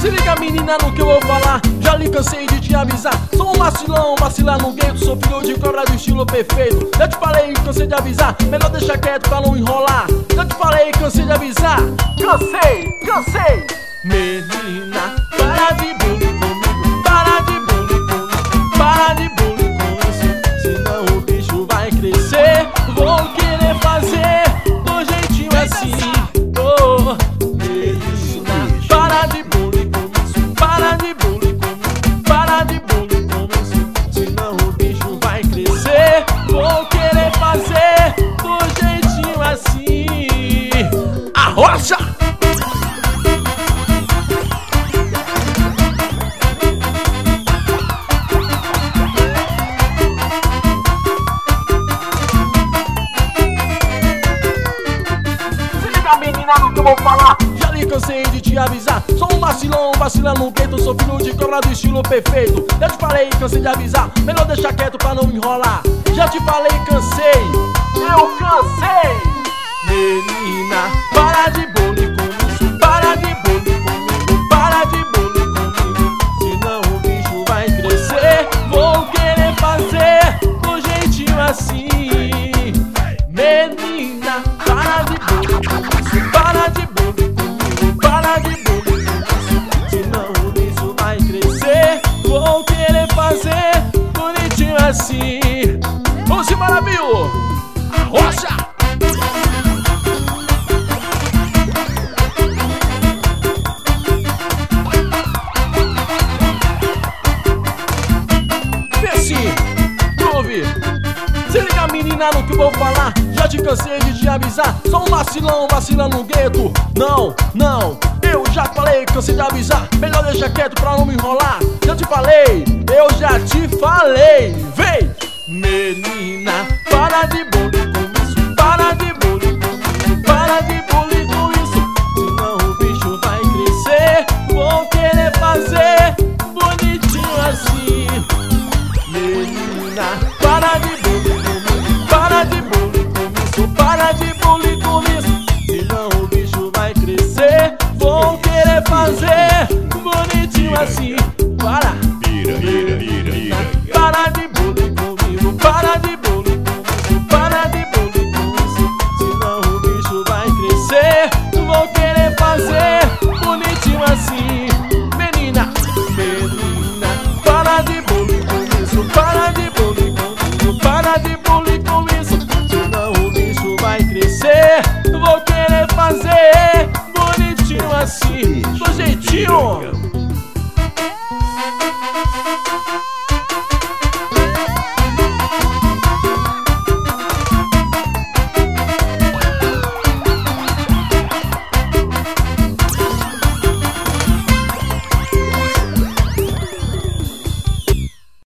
Se liga, menina, no que eu vou falar. Já lhe cansei de te avisar. Sou um vacilão, vacilar no gueto. Sou filho de cobra do estilo perfeito. Já te falei, cansei de avisar. Melhor deixar quieto pra não enrolar. Já te falei, cansei de avisar. Cansei. Menina, para de bullying comigo. Para de bullying comigo. Para de bullying com isso. Senão o bicho vai crescer. Vou querer fazer do jeitinho assim. Oh, menina, para de bullying com isso. Para de bullying comigo. Para de bullying com isso. Senão o bicho vai crescer. Vou querer fazer do jeitinho assim. Arrocha! Menina, no que eu vou falar. Já lhe cansei de te avisar. Sou um vacilão, vacilando no gueto. Sou filho de cobra do estilo perfeito. Já te falei, cansei de avisar. Melhor deixar quieto pra não enrolar. Já te falei, cansei. Eu cansei. Menina, para de bullying com isso. Para de bullying comigo. Para de bullying comigo. Senão o bicho vai crescer. Vou querer fazer do jeitinho assim. Menina, para de bullying comigo. Para de bullying comigo, para de bullying comigo. Senão o bicho vai crescer. Vou querer fazer bonitinho assim. Vamos embora, viu? Arrocha! Desce, groove. Se liga, menina, no que eu vou falar. Já te cansei de te avisar. Sou um vacilão, vacilando no gueto. Não, eu já falei, cansei de avisar. Melhor deixar quieto pra não me enrolar. Já te falei, eu já te falei. Vem! Menina, para de bullying com isso. Para de bullying comigo. Para de bullying com isso. Senão o bicho vai crescer. Vou querer fazer bonitinho assim. Menina, para de bullying comigo. Para de bullying com isso. Para de bullying com isso. Senão o bicho vai crescer. Vou querer fazer bonitinho assim. Para!